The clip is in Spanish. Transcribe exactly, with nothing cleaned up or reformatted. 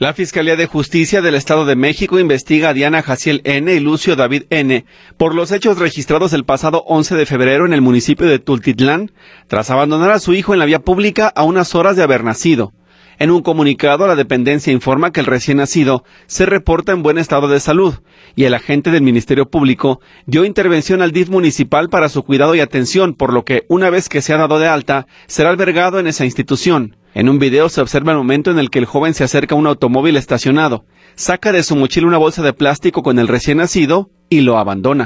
La Fiscalía de Justicia del Estado de México investiga a Diana Jaciel N. y Lucio David N. por los hechos registrados el pasado once de febrero en el municipio de Tultitlán, tras abandonar a su hijo en la vía pública a unas horas de haber nacido. En un comunicado, la dependencia informa que el recién nacido se reporta en buen estado de salud y el agente del Ministerio Público dio intervención al D I F municipal para su cuidado y atención, por lo que, una vez que se ha dado de alta, será albergado en esa institución. En un video se observa el momento en el que el joven se acerca a un automóvil estacionado, saca de su mochila una bolsa de plástico con el recién nacido y lo abandona.